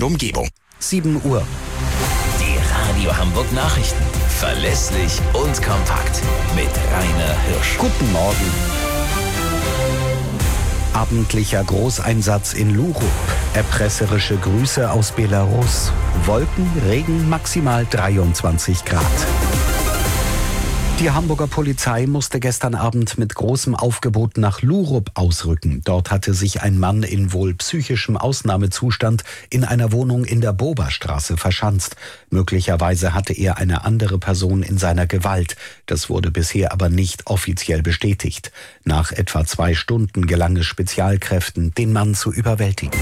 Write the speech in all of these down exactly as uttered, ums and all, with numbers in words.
und Umgebung. sieben Uhr. Die Radio Hamburg Nachrichten. Verlässlich und kompakt. Mit Rainer Hirsch. Guten Morgen. Abendlicher Großeinsatz in Lurup. Erpresserische Grüße aus Belarus. Wolken, Regen, maximal dreiundzwanzig Grad. Die Hamburger Polizei musste gestern Abend mit großem Aufgebot nach Lurup ausrücken. Dort hatte sich ein Mann in wohl psychischem Ausnahmezustand in einer Wohnung in der Boberstraße verschanzt. Möglicherweise hatte er eine andere Person in seiner Gewalt. Das wurde bisher aber nicht offiziell bestätigt. Nach etwa zwei Stunden gelang es Spezialkräften, den Mann zu überwältigen.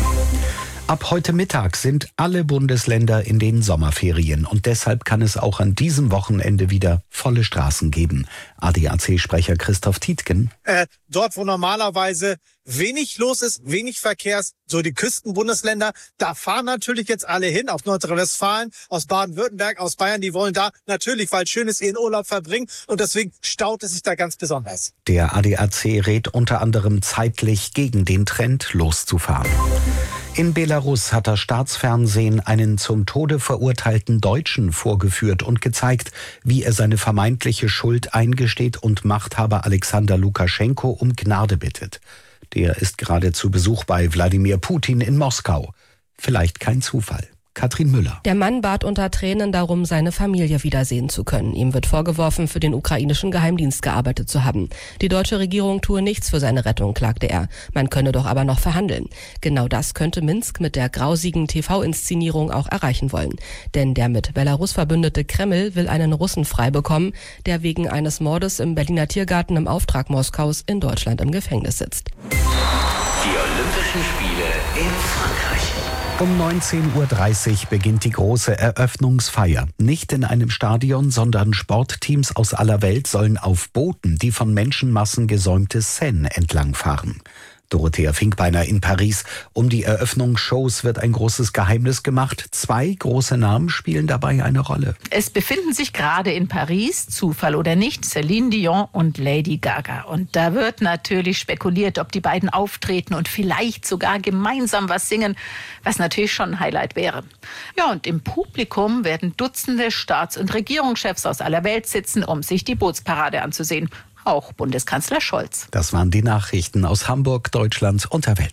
Ab heute Mittag sind alle Bundesländer in den Sommerferien und deshalb kann es auch an diesem Wochenende wieder volle Straßen geben. A D A C-Sprecher Christoph Tietgen. Äh, dort, wo normalerweise wenig los ist, wenig Verkehrs, so die Küstenbundesländer, da fahren natürlich jetzt alle hin, auf Nordrhein-Westfalen, aus Baden-Württemberg, aus Bayern, die wollen da natürlich, weil schön ist, ihren Urlaub verbringen und deswegen staut es sich da ganz besonders. Der A D A C rät unter anderem zeitlich gegen den Trend loszufahren. In Belarus hat das Staatsfernsehen einen zum Tode verurteilten Deutschen vorgeführt und gezeigt, wie er seine vermeintliche Schuld eingesteht und Machthaber Alexander Lukaschenko um Gnade bittet. Der ist gerade zu Besuch bei Wladimir Putin in Moskau. Vielleicht kein Zufall. Katrin Müller. Der Mann bat unter Tränen darum, seine Familie wiedersehen zu können. Ihm wird vorgeworfen, für den ukrainischen Geheimdienst gearbeitet zu haben. Die deutsche Regierung tue nichts für seine Rettung, klagte er. Man könne doch aber noch verhandeln. Genau das könnte Minsk mit der grausigen T V-Inszenierung auch erreichen wollen. Denn der mit Belarus verbündete Kreml will einen Russen frei bekommen, der wegen eines Mordes im Berliner Tiergarten im Auftrag Moskaus in Deutschland im Gefängnis sitzt. Die Olympischen Spiele in Frankreich. Um neunzehn Uhr dreißig beginnt die große Eröffnungsfeier. Nicht in einem Stadion, sondern Sportteams aus aller Welt sollen auf Booten die von Menschenmassen gesäumte Seine entlangfahren. Dorothea Finkbeiner in Paris. Um die Eröffnungsshows wird ein großes Geheimnis gemacht. Zwei große Namen spielen dabei eine Rolle. Es befinden sich gerade in Paris, Zufall oder nicht, Celine Dion und Lady Gaga. Und da wird natürlich spekuliert, ob die beiden auftreten und vielleicht sogar gemeinsam was singen, was natürlich schon ein Highlight wäre. Ja, und im Publikum werden Dutzende Staats- und Regierungschefs aus aller Welt sitzen, um sich die Bootsparade anzusehen. Auch Bundeskanzler Scholz. Das waren die Nachrichten aus Hamburg, Deutschland und der Welt.